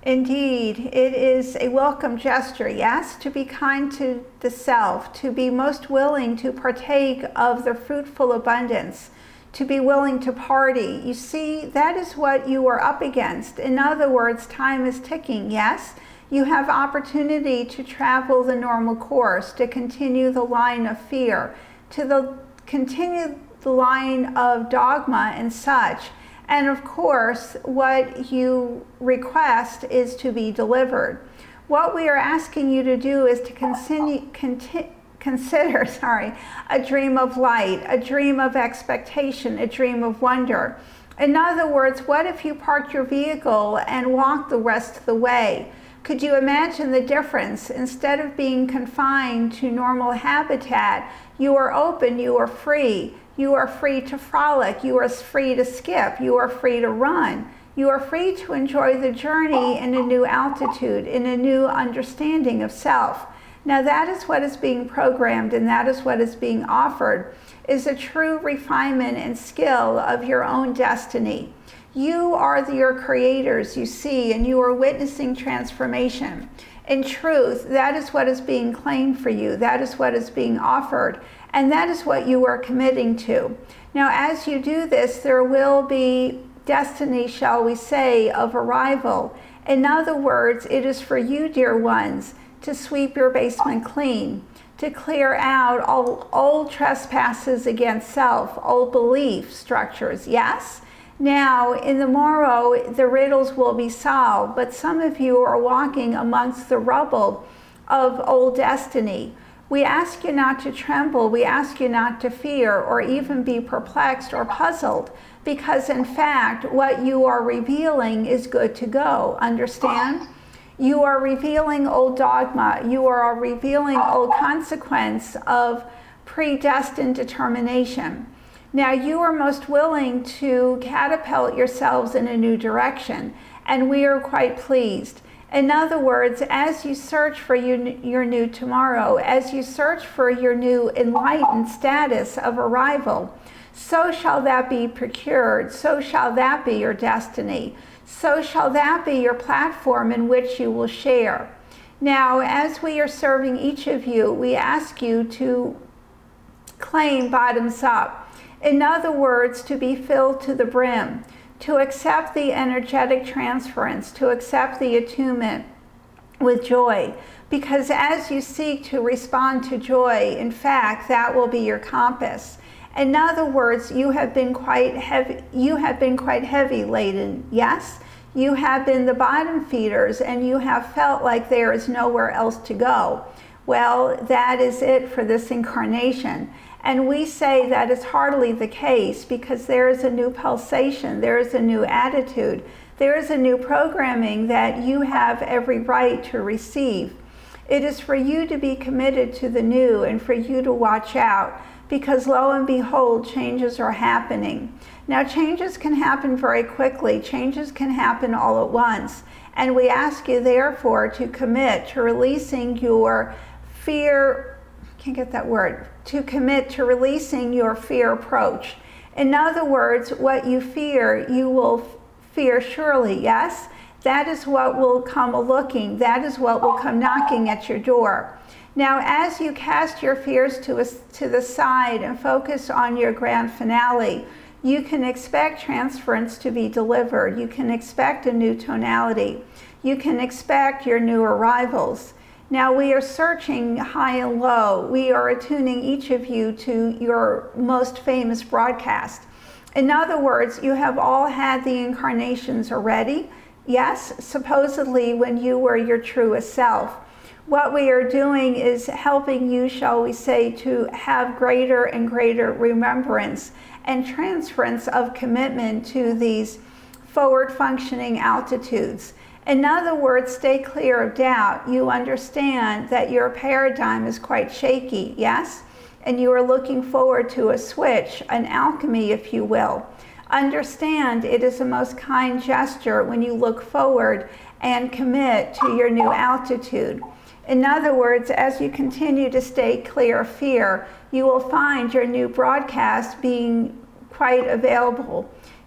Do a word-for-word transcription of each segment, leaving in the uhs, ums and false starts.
Indeed, it is a welcome gesture, yes, to be kind to the self, to be most willing to partake of the fruitful abundance, to be willing to party. You see, that is what you are up against. In other words, time is ticking, yes? You have opportunity to travel the normal course, to continue the line of fear, to the, continue the line of dogma and such. And of course, what you request is to be delivered. What we are asking you to do is to continue, conti- consider sorry, a dream of light, a dream of expectation, a dream of wonder. In other words, what if you parked your vehicle and walked the rest of the way? Could you imagine the difference? Instead of being confined to normal habitat, you are open, you are free. You are free to frolic, you are free to skip, you are free to run. You are free to enjoy the journey in a new altitude, in a new understanding of self. Now that is what is being programmed, and that is what is being offered, is a true refinement and skill of your own destiny. You are the, your creators, you see, and you are witnessing transformation. In truth, that is what is being claimed for you. That is what is being offered. And that is what you are committing to. Now, as you do this, there will be destiny, shall we say, of arrival. In other words, it is for you, dear ones, to sweep your basement clean, to clear out all old trespasses against self, old belief structures, yes? Now, in the morrow, the riddles will be solved, but some of you are walking amongst the rubble of old destiny. We ask you not to tremble, we ask you not to fear or even be perplexed or puzzled, because in fact, what you are revealing is good to go, understand? You are revealing old dogma, you are revealing old consequence of predestined determination. Now you are most willing to catapult yourselves in a new direction, and we are quite pleased. In other words, as you search for your, your new tomorrow, as you search for your new enlightened status of arrival, so shall that be procured, so shall that be your destiny, so shall that be your platform in which you will share. Now, as we are serving each of you, we ask you to claim bottoms up. In other words, to be filled to the brim, to accept the energetic transference, to accept the attunement with joy. Because as you seek to respond to joy, in fact, that will be your compass. In other words, you have been quite heavy, you have been quite heavy laden, yes? You have been the bottom feeders, and you have felt like there is nowhere else to go. Well, that is it for this incarnation. And we say that is hardly the case, because there is a new pulsation, there is a new attitude, there is a new programming that you have every right to receive. It is for you to be committed to the new and for you to watch out, because lo and behold, changes are happening. Now, changes can happen very quickly, changes can happen all at once, and we ask you therefore to commit to releasing your fear, can't get that word, to commit to releasing your fear approach. In other words, what you fear, you will fear surely, yes? That is what will come a-looking, that is what will come knocking at your door. Now, as you cast your fears to, a, to the side and focus on your grand finale, you can expect transference to be delivered. You can expect a new tonality. You can expect your new arrivals. Now, we are searching high and low. We are attuning each of you to your most famous broadcast. In other words, you have all had the incarnations already. Yes, supposedly when you were your truest self. What we are doing is helping you, shall we say, to have greater and greater remembrance and transference of commitment to these forward functioning altitudes. In other words, stay clear of doubt. You understand that your paradigm is quite shaky, yes? And you are looking forward to a switch, an alchemy, if you will. Understand it is a most kind gesture when you look forward and commit to your new altitude. In other words, as you continue to stay clear of fear, you will find your new broadcast being quite available.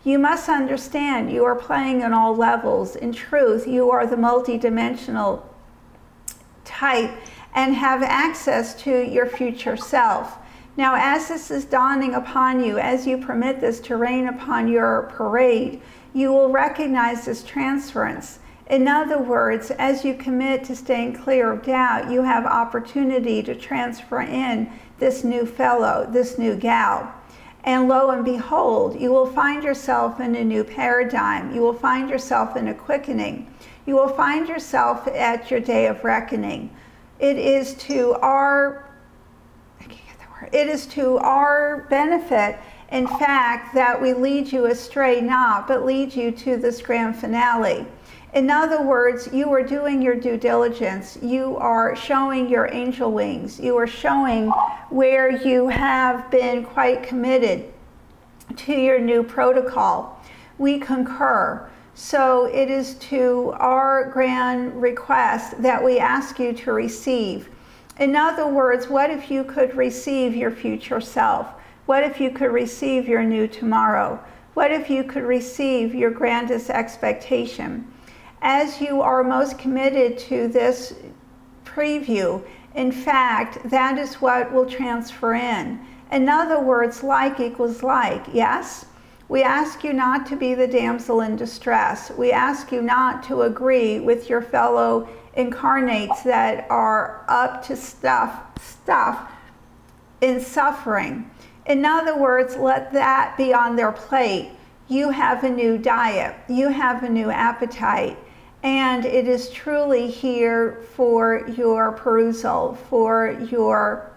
You must understand you are playing on all levels. In truth, you are the multidimensional type and have access to your future self. Now, as this is dawning upon you, as you permit this to rain upon your parade, you will recognize this transference. In other words, as you commit to staying clear of doubt, you have opportunity to transfer in this new fellow, this new gal. And lo and behold, you will find yourself in a new paradigm. You will find yourself in a quickening. You will find yourself at your day of reckoning. It is to our, I can't get the word, it is to our benefit, in fact, that we lead you astray not, but lead you to this grand finale. In other words, you are doing your due diligence. You are showing your angel wings. You are showing where you have been quite committed to your new protocol. We concur. So it is to our grand request that we ask you to receive. In other words, what if you could receive your future self? What if you could receive your new tomorrow? What if you could receive your grandest expectation? As you are most committed to this preview, in fact, that is what will transfer in. In other words, like equals like, yes? We ask you not to be the damsel in distress. We ask you not to agree with your fellow incarnates that are up to stuff, stuff in suffering. In other words, let that be on their plate. You have a new diet. You have a new appetite. And it is truly here for your perusal, for your,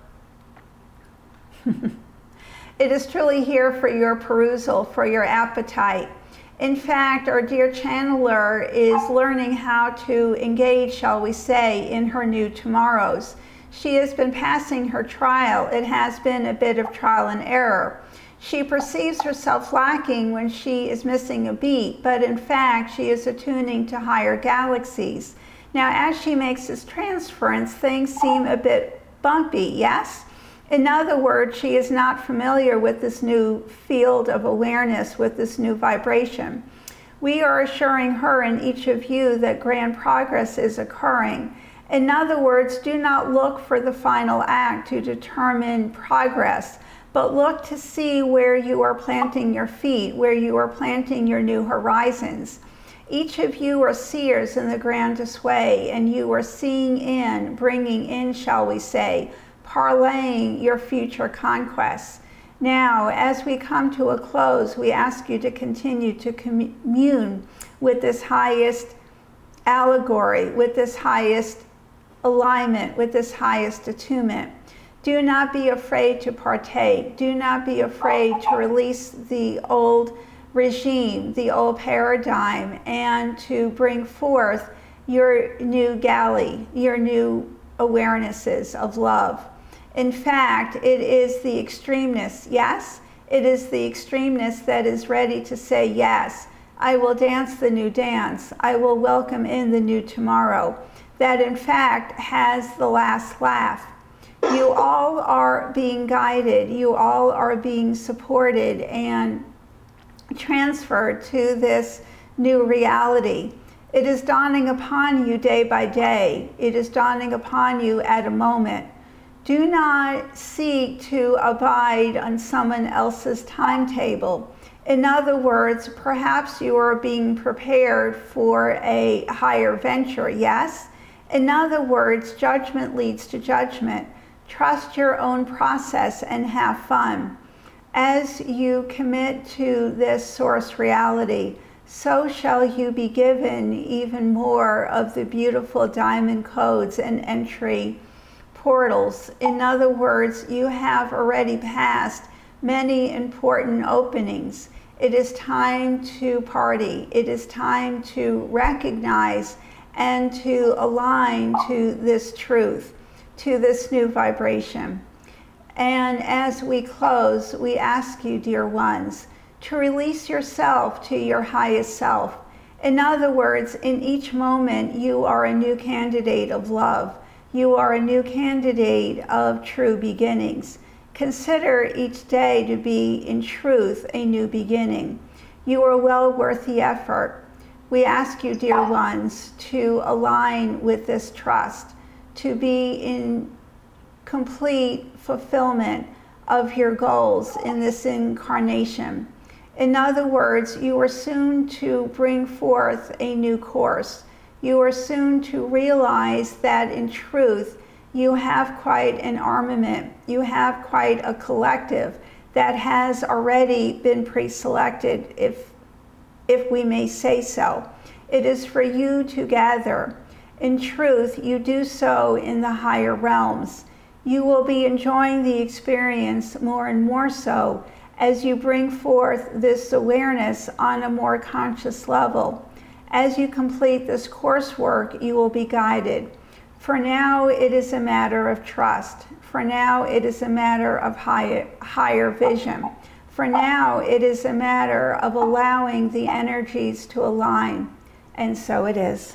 it is truly here for your perusal, for your appetite. In fact, our dear channeler is learning how to engage, shall we say, in her new tomorrows. She has been passing her trial. It has been a bit of trial and error. She perceives herself lacking when she is missing a beat, but in fact, she is attuning to higher galaxies. Now, as she makes this transference, things seem a bit bumpy, yes? In other words, she is not familiar with this new field of awareness, with this new vibration. We are assuring her and each of you that grand progress is occurring. In other words, do not look for the final act to determine progress, but look to see where you are planting your feet, where you are planting your new horizons. Each of you are seers in the grandest way, and you are seeing in, bringing in, shall we say, parlaying your future conquests. Now, as we come to a close, we ask you to continue to commune with this highest allegory, with this highest alignment, with this highest attunement. Do not be afraid to partake. Do not be afraid to release the old regime, the old paradigm, and to bring forth your new galley, your new awarenesses of love. In fact, it is the extremeness, yes? It is the extremeness that is ready to say, yes, I will dance the new dance. I will welcome in the new tomorrow. That in fact has the last laugh. You all are being guided, you all are being supported and transferred to this new reality. It is dawning upon you day by day. It is dawning upon you at a moment. Do not seek to abide on someone else's timetable. In other words, perhaps you are being prepared for a higher venture, yes? In other words, judgment leads to judgment. Trust your own process and have fun. As you commit to this source reality, so shall you be given even more of the beautiful diamond codes and entry portals. In other words, you have already passed many important openings. It is time to party. It is time to recognize and to align to this truth, to this new vibration. And as we close, we ask you, dear ones, to release yourself to your highest self. In other words, in each moment, you are a new candidate of love. You are a new candidate of true beginnings. Consider each day to be, in truth, a new beginning. You are well worth the effort. We ask you, dear ones, to align with this trust, to be in complete fulfillment of your goals in this incarnation. In other words, you are soon to bring forth a new course. You are soon to realize that in truth, you have quite an armament. You have quite a collective that has already been pre-selected, if, if we may say so. It is for you to gather. In truth, you do so in the higher realms. You will be enjoying the experience more and more so as you bring forth this awareness on a more conscious level. As you complete this coursework, you will be guided. For now, it is a matter of trust. For now, it is a matter of higher, higher vision. For now, it is a matter of allowing the energies to align. And so it is.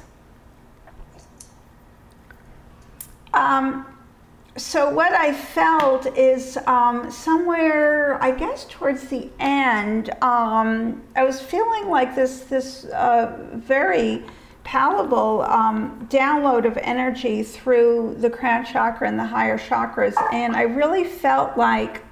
Um, so what I felt is um, somewhere, I guess towards the end, um, I was feeling like this, this uh, very palpable um, download of energy through the crown chakra and the higher chakras. And I really felt like,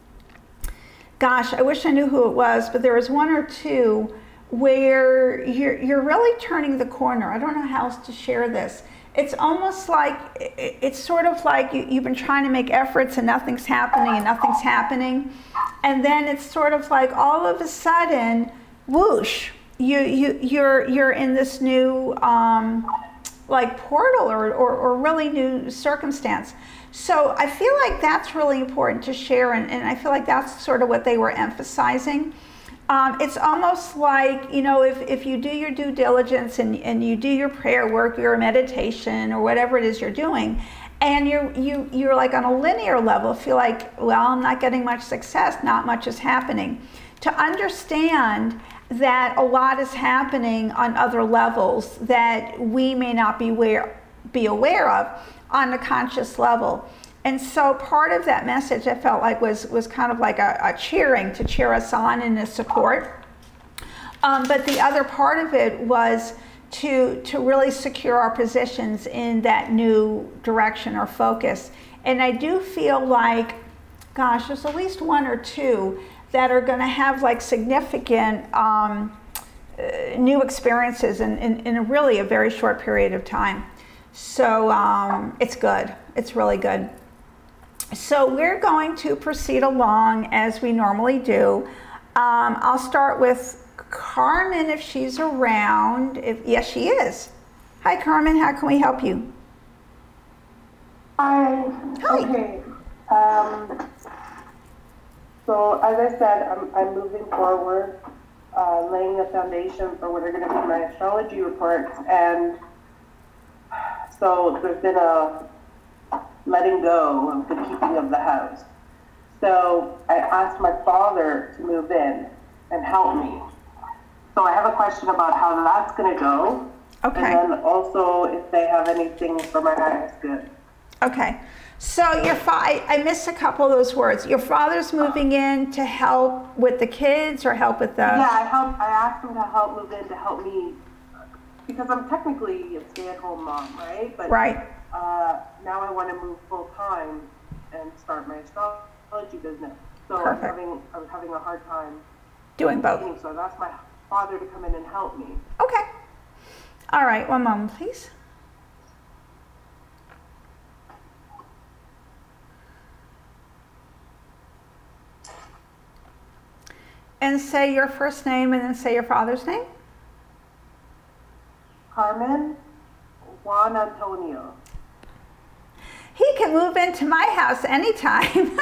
gosh, I wish I knew who it was, but there was one or two where you're, you're really turning the corner. I don't know how else to share this. It's almost like, it's sort of like you, you've been trying to make efforts and nothing's happening and nothing's happening. And then it's sort of like all of a sudden, whoosh, you, you, you're, you're in this new um, like portal or, or, or really new circumstance. So I feel like that's really important to share, and, and I feel like that's sort of what they were emphasizing. Um, it's almost like, you know, if, if you do your due diligence and, and you do your prayer work, your meditation, or whatever it is you're doing, and you're, you, you're like on a linear level, feel like, well, I'm not getting much success, not much is happening. To understand that a lot is happening on other levels that we may not be aware, be aware of on a conscious level. And so part of that message I felt like was, was kind of like a, a cheering to cheer us on and a support. Um, but the other part of it was to, to really secure our positions in that new direction or focus. And I do feel like, gosh, there's at least one or two that are going to have like significant um, uh, new experiences in, in, in a really a very short period of time. So um, it's good. It's really good. So we're going to proceed along as we normally do. Um, I'll start with Carmen if she's around. If, yes, she is. Hi, Carmen. How can we help you? Hi. Hi. Okay. Um, so as I said, I'm, I'm moving forward, uh, laying a foundation for what are going to be my astrology reports. And so there's been a letting go of the keeping of the house. So I asked my father to move in and help me. So I have a question about how that's going to go. Okay. And then also if they have anything for my highest good. Okay. So your fa- I, I missed a couple of those words. Your father's moving in to help with the kids or help with the... Yeah, I help. I asked him to help move in to help me because I'm technically a stay-at-home mom, right? But Right. Uh, now I want to move full time and start my astrology business. So I'm Perfect. having I was having a hard time Doing both. So I asked my father to come in and help me. Okay. All right. One moment, please. And say your first name and then say your father's name. Carmen Juan Antonio. He can move into my house anytime.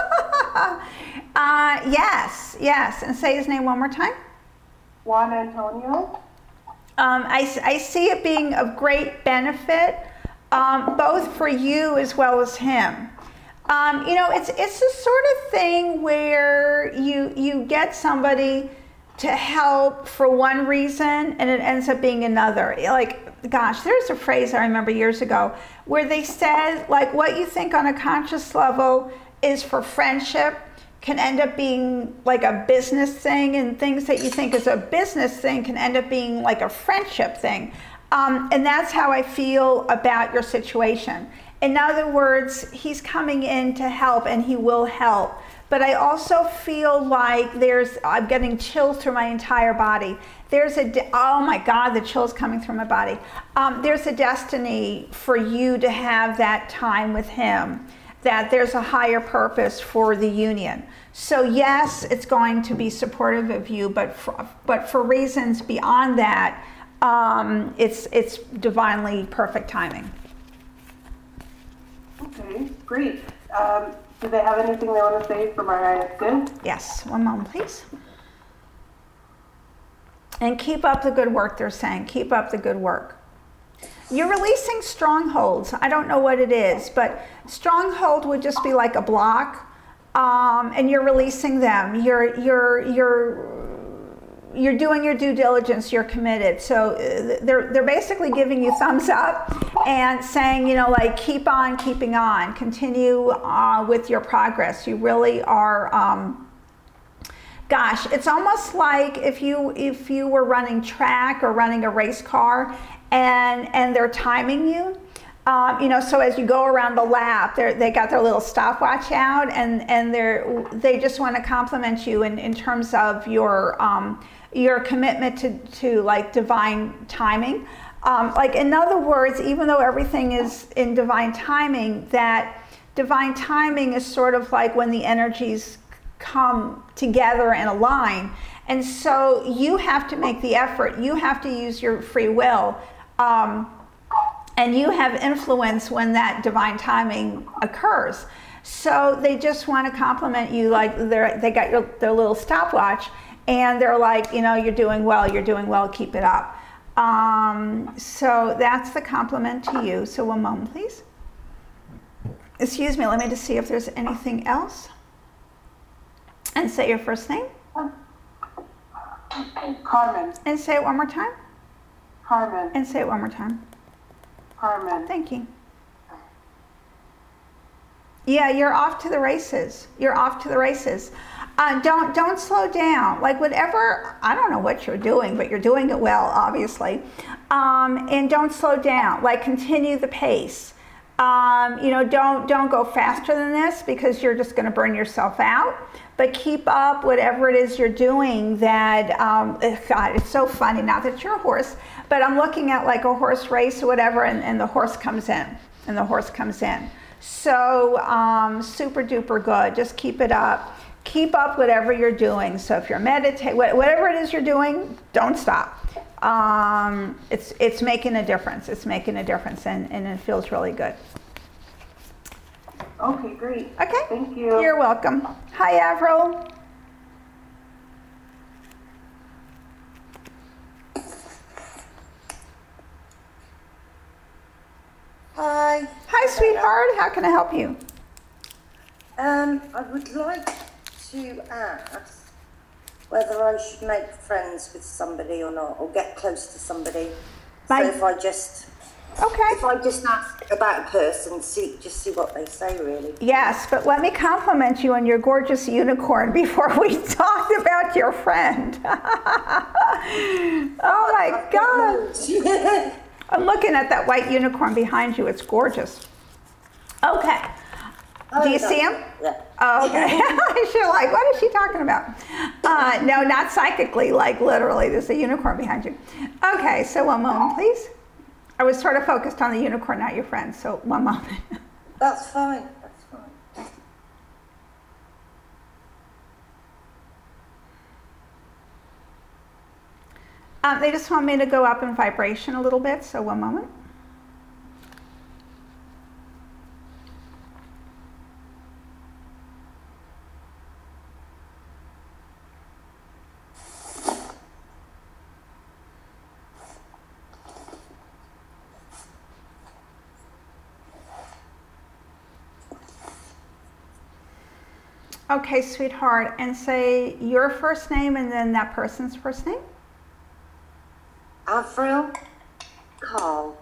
uh, yes, yes. And say his name one more time. Juan Antonio. Um, I, I see it being of great benefit, um, both for you as well as him. Um, you know, it's it's the sort of thing where you you get somebody to help for one reason and it ends up being another. Like, gosh, there's a phrase I remember years ago where they said, like, what you think on a conscious level is for friendship can end up being like a business thing, and things that you think is a business thing can end up being like a friendship thing. Um, and that's how I feel about your situation. In other words, he's coming in to help, and he will help. But I also feel like there's, I'm getting chills through my entire body. There's a, de- oh my God, the chills coming through my body. Um, there's a destiny for you to have that time with him, that there's a higher purpose for the union. So yes, it's going to be supportive of you, but for, but for reasons beyond that, um, it's, it's divinely perfect timing. Okay, great. Um, do they have anything they want to say for my highest good? Yes, one moment, please. And keep up the good work, they're saying. Keep up the good work. You're releasing strongholds. I don't know what it is, but stronghold would just be like a block, um, and you're releasing them. You're you're you're you're doing your due diligence. You're committed. So they're they're basically giving you thumbs up and saying, you know, like keep on keeping on, continue uh, with your progress. You really are. Um, Gosh, it's almost like if you if you were running track or running a race car, and and they're timing you, um, you know. So as you go around the lap, they they got their little stopwatch out, and and they're they just want to compliment you in, in terms of your um, your commitment to to like divine timing. Um, like in other words, even though everything is in divine timing, that divine timing is sort of like when the energies come together and align, and so you have to make the effort. You have to use your free will, um, and you have influence when that divine timing occurs. So they just want to compliment you, like they're they got your, their little stopwatch, and they're like, you know, you're doing well, you're doing well, keep it up. Um, so that's the compliment to you. So one moment, please. Excuse me, let me just see if there's anything else. And say your first name. Carmen. And say it one more time. Carmen. And say it one more time. Carmen. Thank you. Yeah, you're off to the races. You're off to the races. Uh, don't don't slow down. Like whatever, I don't know what you're doing, but you're doing it well, obviously. Um, and don't slow down. Like continue the pace. Um, you know, don't don't go faster than this, because you're just going to burn yourself out. But keep up whatever it is you're doing. That um, God, it's so funny. Not that you're a horse, but I'm looking at like a horse race or whatever, and, and the horse comes in, and the horse comes in. So um, super duper good. Just keep it up. Keep up whatever you're doing. So if you're meditating, whatever it is you're doing, don't stop. Um, it's it's making a difference. It's making a difference, and, and it feels really good. Okay, great. Okay. Thank you. You're welcome. Hi, Avril. Hi. Hi, sweetheart. How can I help you? Um, I would like to ask whether I should make friends with somebody or not, or get close to somebody. My- So if I just, Okay. if I just ask about a person, see, just see what they say, really. Yes, but let me compliment you on your gorgeous unicorn before we talked about your friend. Oh my God. I'm looking at that white unicorn behind you. It's gorgeous. Okay. Do you see him? Yeah. Oh, okay. You're like, what is she talking about? Uh, no, not psychically, like literally. There's a unicorn behind you. Okay, so one moment, please. I was sort of focused on the unicorn, not your friend, so one moment. That's fine. That's fine. Um, they just want me to go up in vibration a little bit, so one moment. Okay, sweetheart, and say your first name and then that person's first name. Avril, Carl,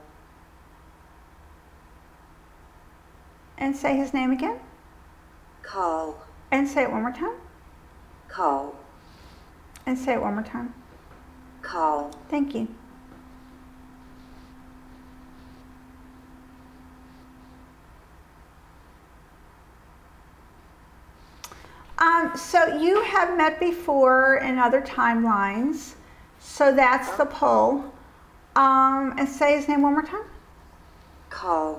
And say his name again. Carl, And say it one more time. Carl. And say it one more time. Carl. Thank you. Um, so you have met before in other timelines. So that's the pull. Um, and say his name one more time. Carl.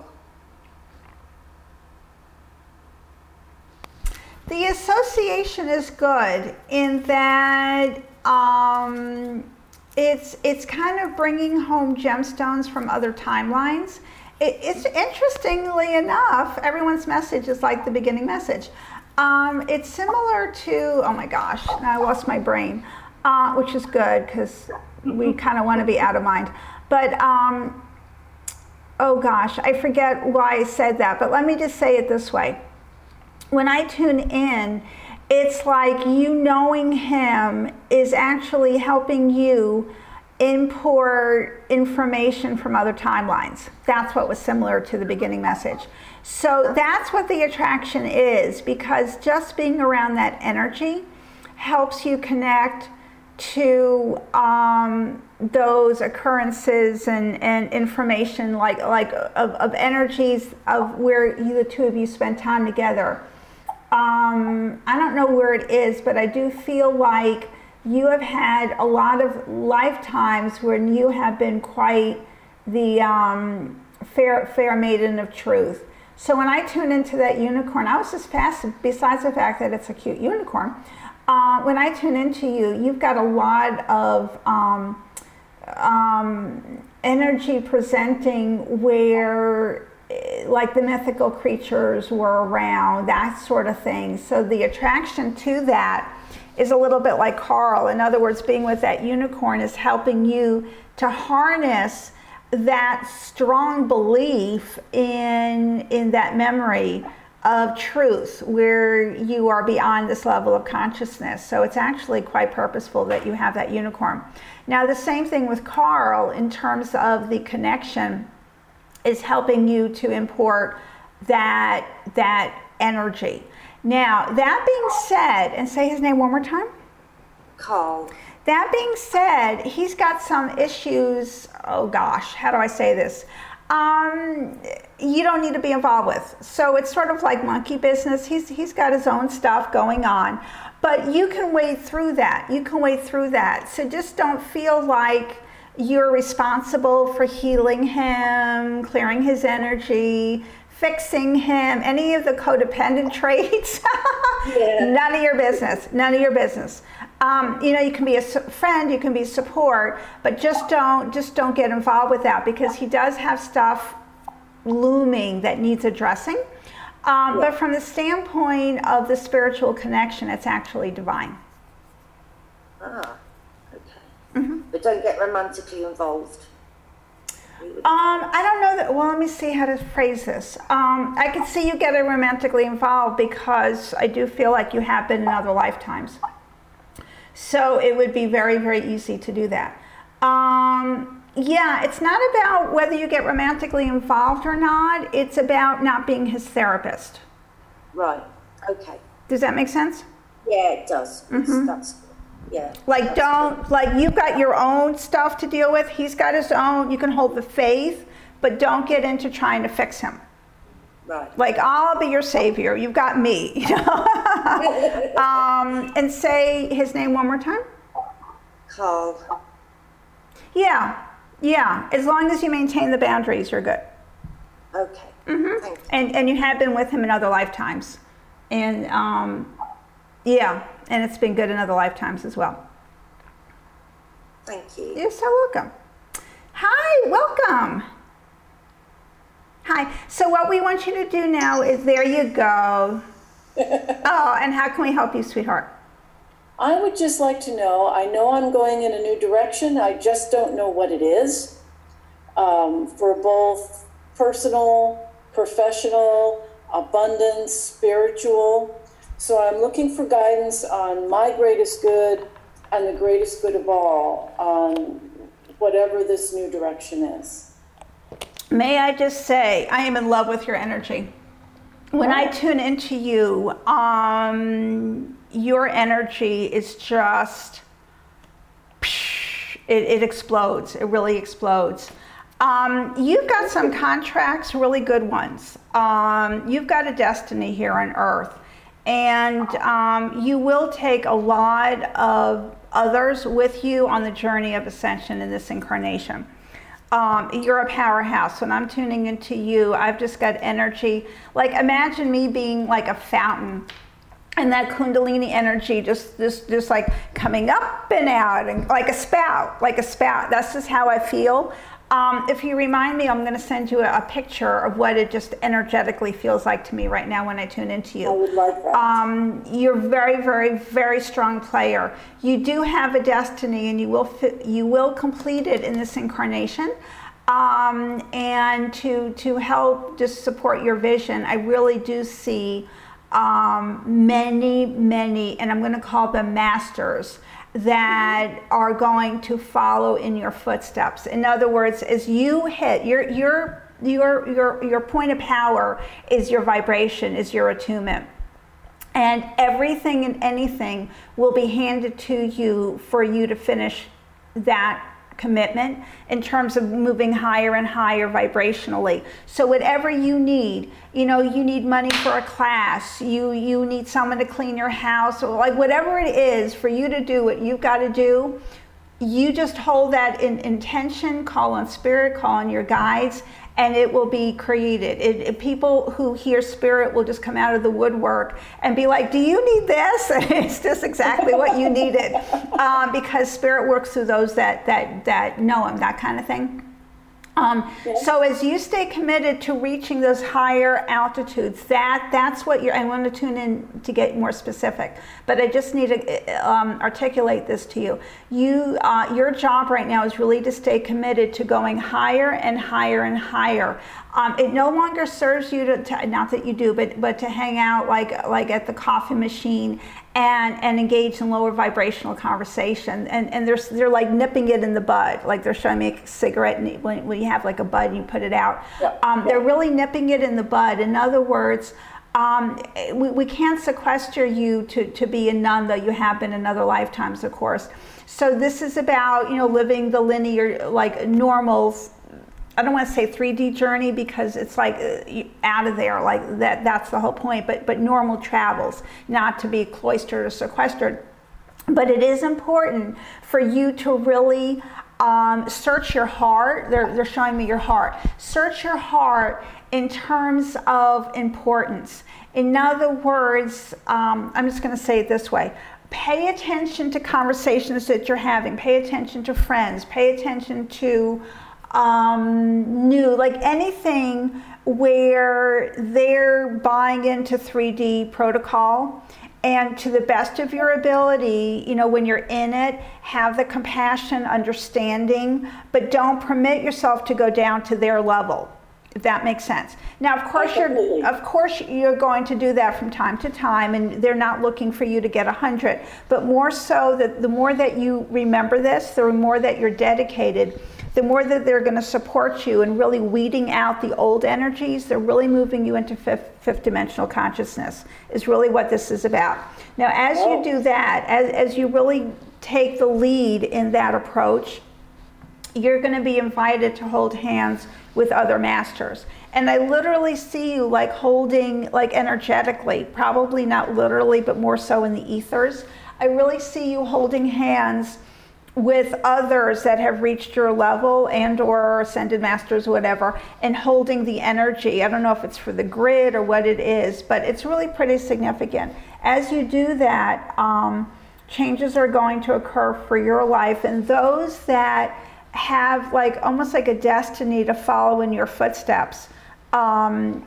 The association is good in that um, it's it's kind of bringing home gemstones from other timelines. It, it's interestingly enough, everyone's message is like the beginning message. Um, it's similar to, oh my gosh, now I lost my brain, uh, which is good because we kind of want to be out of mind. But um, oh gosh, I forget why I said that, but let me just say it this way. When I tune in, it's like you knowing him is actually helping you import information from other timelines. That's what was similar to the beginning message. So that's what the attraction is, because just being around that energy helps you connect to um, those occurrences and, and information like like of, of energies of where you, the two of you spend time together. Um, I don't know where it is, but I do feel like you have had a lot of lifetimes when you have been quite the um, fair, fair maiden of truth. So when I tune into that unicorn, I was just fascinated, besides the fact that it's a cute unicorn, uh, when I tune into you, you've got a lot of um, um, energy presenting where like the mythical creatures were around, that sort of thing. So the attraction to that is a little bit like Carl. In other words, being with that unicorn is helping you to harness that strong belief in in that memory of truth where you are beyond this level of consciousness. So it's actually quite purposeful that you have that unicorn. Now the same thing with Carl in terms of the connection is helping you to import that that energy. Now, that being said, and say his name one more time. Carl. That being said, he's got some issues, oh gosh, how do I say this? Um, you don't need to be involved with. So it's sort of like monkey business. He's he's got his own stuff going on, but you can wade through that. You can wade through that. So just don't feel like you're responsible for healing him, clearing his energy, fixing him, any of the codependent traits. Yeah. None of your business, none of your business. Um, you know, you can be a su- friend, you can be support, but just don't, just don't get involved with that, because he does have stuff looming that needs addressing. Um, yeah. But from the standpoint of the spiritual connection, it's actually divine. Ah, okay. Mm-hmm. But don't get romantically involved. Um, I don't know that, well, let me see how to phrase this. Um, I could see you getting romantically involved because I do feel like you have been in other lifetimes. So it would be very, very easy to do that. Um, yeah, it's not about whether you get romantically involved or not. It's about not being his therapist. Right, okay. Does that make sense? Yeah, it does. Mm-hmm. That's Yeah. Like don't, like you've got your own stuff to deal with. He's got his own. You can hold the faith, but don't get into trying to fix him. Right. Like, I'll be your savior. You've got me. You know? um, and say his name one more time. Carl. Yeah. Yeah. As long as you maintain the boundaries, you're good. Okay. Mm-hmm. Thank you. And, and you have been with him in other lifetimes. And um, yeah. And it's been good in other lifetimes as well. Thank you. You're so welcome. Hi, welcome. Hi. So what we want you to do now is, there you go. Oh, and how can we help you, sweetheart? I would just like to know, I know I'm going in a new direction, I just don't know what it is, um, for both personal, professional, abundance, spiritual. So I'm looking for guidance on my greatest good and the greatest good of all, on whatever this new direction is. May I just say, I am in love with your energy. when I tune into you, um, your energy is just, it, it explodes. It really explodes. Um, you've got some contracts, really good ones. Um, you've got a destiny here on Earth, and um, you will take a lot of others with you on the journey of ascension in this incarnation. Um, you're a powerhouse. When I'm tuning into you, I've just got energy. Like, imagine me being like a fountain, and that Kundalini energy just, just, just like coming up and out, and like a spout, like a spout. That's just how I feel. Um, if you remind me, I'm going to send you a, a picture of what it just energetically feels like to me right now when I tune into you. I would like that. Um, you're very, very, very strong player. You do have a destiny, and you will fit, you will complete it in this incarnation. Um, and to to help just support your vision, I really do see um, many, many, and I'm going to call them masters, that are going to follow in your footsteps. In other words, as you hit your your your your your point of power is your vibration, is your attunement. And everything and anything will be handed to you for you to finish that commitment in terms of moving higher and higher vibrationally. So whatever you need, you know, you need money for a class, you you need someone to clean your house, or like whatever it is for you to do what you've got to do, you just hold that in intention, call on spirit, call on your guides, and it will be created. It, it, people who hear spirit will just come out of the woodwork and be like, do you need this? And it's just exactly what you needed. Um, because spirit works through those that, that, that know him, that kind of thing. Um, Yes. So as you stay committed to reaching those higher altitudes, that that's what you're, I want to tune in to get more specific, but I just need to um, articulate this to you. You, uh, your job right now is really to stay committed to going higher and higher and higher. Um, it no longer serves you to, to, not that you do, but but to hang out like like at the coffee machine and and engage in lower vibrational conversation. And and they're they're like nipping it in the bud, like they're showing me a cigarette, and when, when you have like a bud and you put it out. Yeah. Um, they're really nipping it in the bud. In other words, um, we, we can't sequester you to, to be a nun, though you have been in other lifetimes, of course. So this is about, you know, living the linear, like normal, I don't want to say three D journey, because it's like uh, out of there, like that, that's the whole point, but, but normal travels, not to be cloistered or sequestered. But it is important for you to really um, search your heart. They're, they're showing me your heart. Search your heart in terms of importance. In other words, um, I'm just going to say it this way. Pay attention to conversations that you're having. Pay attention to friends. Pay attention to um, new, like anything where they're buying into three D protocol. And to the best of your ability, you know, when you're in it, have the compassion, understanding, but don't permit yourself to go down to their level, if that makes sense. Now, of course, Absolutely. you're of course you're going to do that from time to time, and they're not looking for you to get a hundred, but more so that the more that you remember this, the more that you're dedicated, the more that they're going to support you in really weeding out the old energies. They're really moving you into fifth, fifth dimensional consciousness is really what this is about. Now, as you do that, as, as you really take the lead in that approach, you're going to be invited to hold hands with other masters. And I literally see you like holding, like energetically, probably not literally, but more so in the ethers. I really see you holding hands with others that have reached your level and or ascended masters, whatever, and holding the energy. I don't know if it's for the grid or what it is, but it's really pretty significant. As you do that, um, changes are going to occur for your life, and those that have like almost like a destiny to follow in your footsteps um,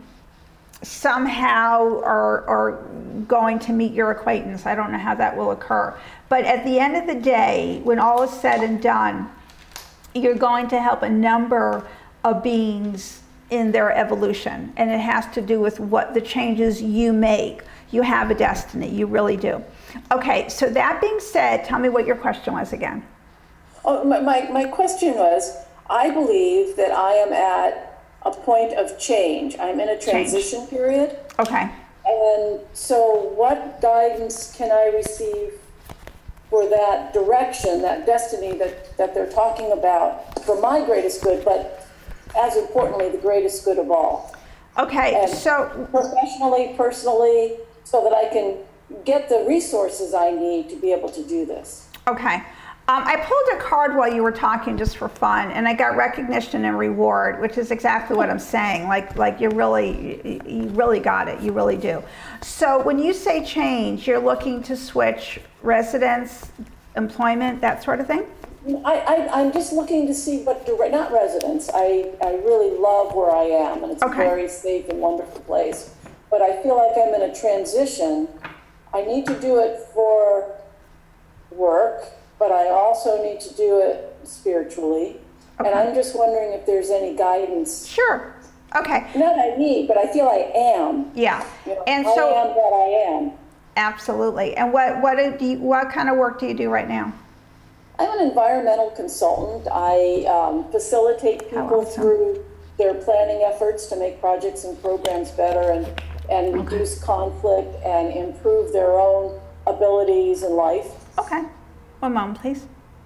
somehow are, are going to meet your acquaintance. I don't know how that will occur. But at the end of the day, when all is said and done, you're going to help a number of beings in their evolution. And it has to do with what the changes you make. You have a destiny, you really do. Okay, so that being said, tell me what your question was again. Oh, my, my, my question was, I believe that I am at a point of change. I'm in a transition period. Okay. And so what guidance can I receive for that direction, that destiny that, that they're talking about for my greatest good, but as importantly, the greatest good of all? Okay, And so, professionally, personally, so that I can get the resources I need to be able to do this. okay. Um, I pulled a card while you were talking just for fun, and I got recognition and reward, which is exactly what I'm saying. Like, like you really, you, you really got it. You really do. So when you say change, you're looking to switch residence, employment, that sort of thing? I, I, I'm just looking to see what, direct, not residence, I, I really love where I am, and it's Okay. a very safe and wonderful place. But I feel like I'm in a transition. I need to do it for work, but I also need to do it spiritually. And Okay. I'm just wondering if there's any guidance. Sure. Okay. Not I need, but I feel I am. Yeah. You know, And I so, am what I am. absolutely. And what what do you, what kind of work do you do right now? I'm an environmental consultant. I um, facilitate How people awesome. through their planning efforts to make projects and programs better and, and reduce conflict and improve their own abilities in life. Okay. One moment, please.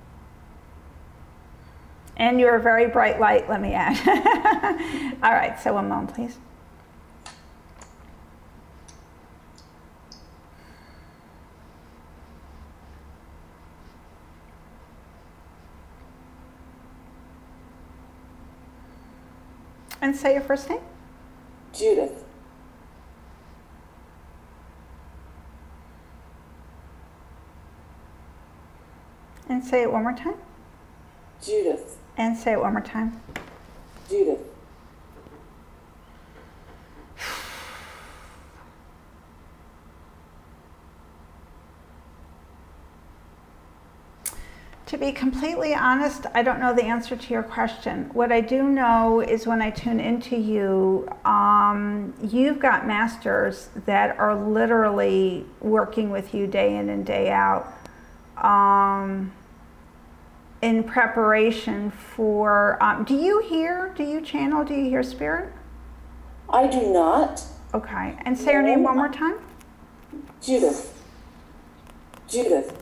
And you're a very bright light, let me add. All right, so one moment, please. And say your first name. Judith. And say it one more time. Judith. And say it one more time. Judith. To be completely honest, I don't know the answer to your question. What I do know is when I tune into you, um, you've got masters that are literally working with you day in and day out um, in preparation for, um, do you hear, do you channel, do you hear spirit? I do not. Okay, and say your name one more time. Judith. Judith.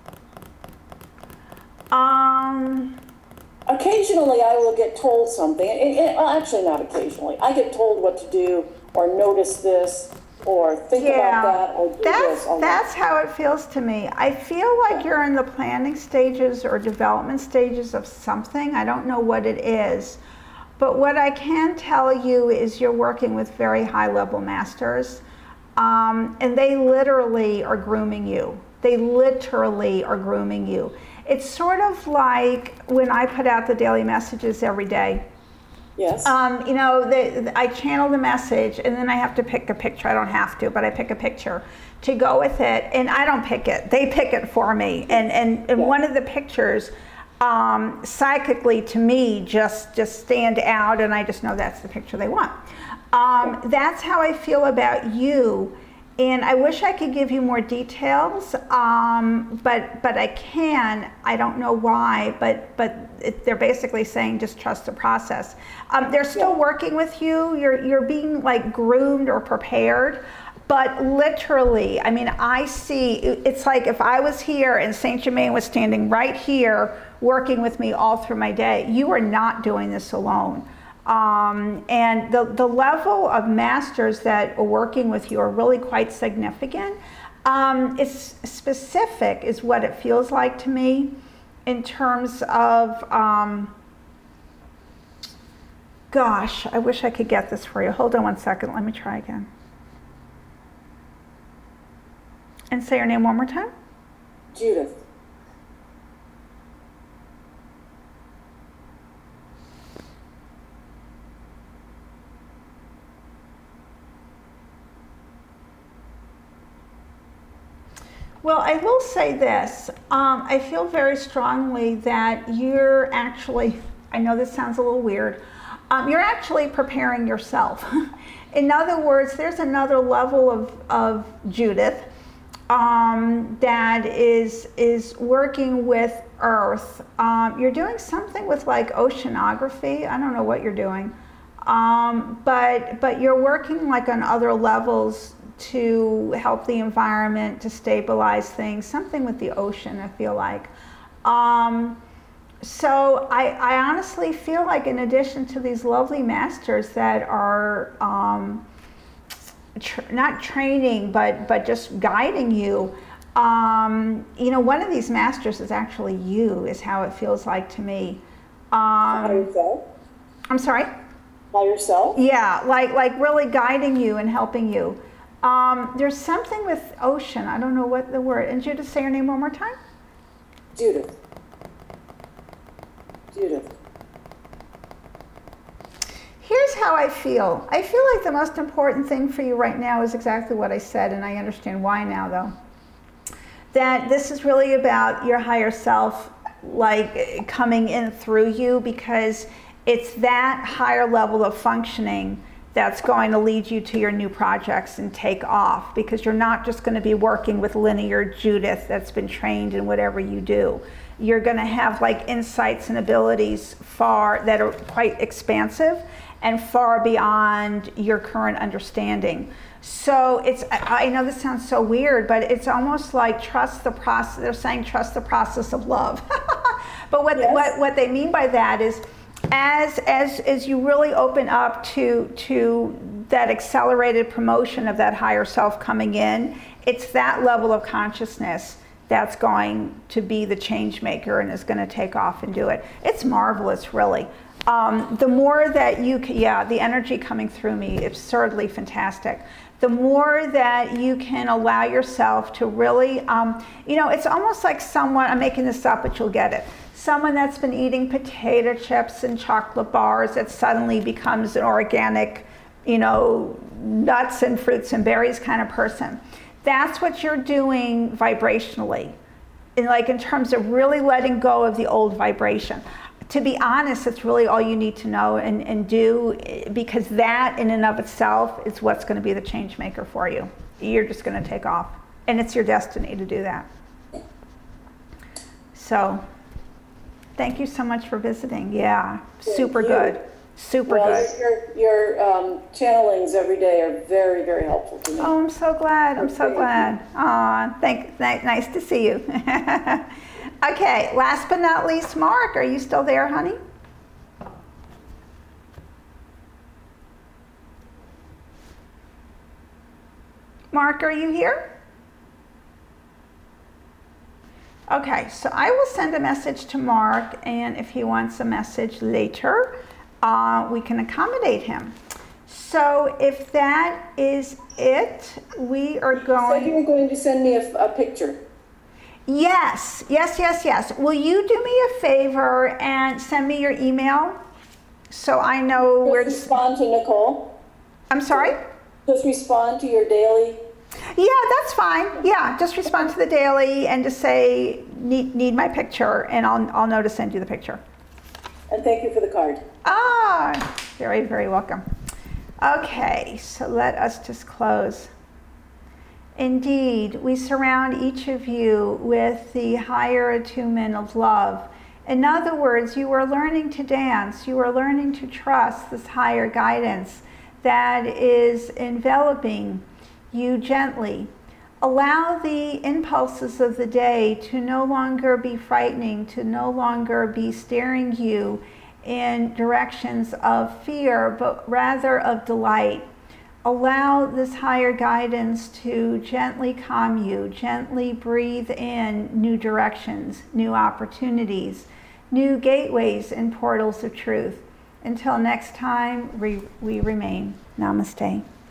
Um, Occasionally I will get told something, and, and, well, actually not occasionally. I get told what to do, or notice this, or think about that, or do that's, this. a lot. that's how it feels to me. I feel like you're in the planning stages or development stages of something. I don't know what it is. But what I can tell you is you're working with very high level masters, um, and they literally are grooming you. They literally are grooming you. It's sort of like when I put out the daily messages every day. Yes. Um, you know, the, the, I channel the message and then I have to pick a picture. I don't have to, but I pick a picture to go with it. And I don't pick it. They pick it for me. And, and, and Yeah. one of the pictures, um, psychically to me, just, just stand out. And I just know that's the picture they want. Um, that's how I feel about you. And I wish I could give you more details, um, but but I can. I don't know why, but but it, they're basically saying just trust the process. Um, they're still Yeah. working with you. You're you're being like groomed or prepared, but literally, I mean, I see. It's like if I was here and Saint Germain was standing right here working with me all through my day. You are not doing this alone. Um, and the, the level of masters that are working with you are really quite significant. Um, it's specific is what it feels like to me in terms of, um, gosh, I wish I could get this for you. Hold on one second. Let me try again. And say your name one more time. Judith. Well, I will say this. Um, I feel very strongly that you're actually, I know this sounds a little weird, um, you're actually preparing yourself. In other words, there's another level of, of Judith um, that is, is working with Earth. Um, you're doing something with like oceanography. I don't know what you're doing. Um, but but you're working like on other levels to help the environment, to stabilize things, something with the ocean, I feel like. Um, so I, I honestly feel like in addition to these lovely masters that are um, tr- not training, but, but just guiding you, um, you know, one of these masters is actually you, is how it feels like to me. By Um, yourself? I'm sorry? By yourself? Yeah, like like really guiding you and helping you. Um, there's something with ocean. I don't know what the word. And Judith, say your name one more time. Judith. Judith. Here's how I feel. I feel like the most important thing for you right now is exactly what I said, and I understand why now, though. That this is really about your higher self, like coming in through you, because it's that higher level of functioning that's going to lead you to your new projects and take off, because you're not just going to be working with linear Judith that's been trained in whatever you do. You're going to have like insights and abilities far that are quite expansive and far beyond your current understanding. So it's, I know this sounds so weird, but it's almost like trust the process. They're saying trust the process of love. But what, Yes. what, what they mean by that is, As, as, as you really open up to, to that accelerated promotion of that higher self coming in, it's that level of consciousness that's going to be the change maker and is going to take off and do it. It's marvelous, really. Um, the more that you, can, yeah, the energy coming through me, absurdly fantastic. The more that you can allow yourself to really, um, you know, it's almost like someone, I'm making this up, but you'll get it. Someone that's been eating potato chips and chocolate bars that suddenly becomes an organic, you know, nuts and fruits and berries kind of person. That's what you're doing vibrationally, in like in terms of really letting go of the old vibration. To be honest, it's really all you need to know and, and do, because that in and of itself is what's going to be the change maker for you. You're just going to take off, and it's your destiny to do that. So thank you so much for visiting. Yeah, Thank super you. good, super Well, good. your, your um, channelings every day are very, very helpful to me. Oh, I'm so glad. I'm so Thank you. glad. Aw, thank, thank, nice to see you. Okay, last but not least, Mark, are you still there, honey? Mark, are you here? Okay, so I will send a message to Mark, and if he wants a message later, uh, we can accommodate him. So if that is it, we are You said going... you were going to send me a, a picture. Yes, yes, yes, yes. Will you do me a favor and send me your email so I know where Just to... respond to Nicole. I'm sorry? Just respond to your daily. Yeah, that's fine. Yeah, just respond to the daily and just say, need, need my picture, and I'll, I'll know to send you the picture. And thank you for the card. Ah, very, very welcome. Okay, so let us just close. Indeed, we surround each of you with the higher attunement of love. In other words, you are learning to dance. You are learning to trust this higher guidance that is enveloping you gently. Allow the impulses of the day to no longer be frightening, to no longer be steering you in directions of fear, but rather of delight. Allow this higher guidance to gently calm you, gently breathe in new directions, new opportunities, new gateways and portals of truth. Until next time, we, we remain. Namaste.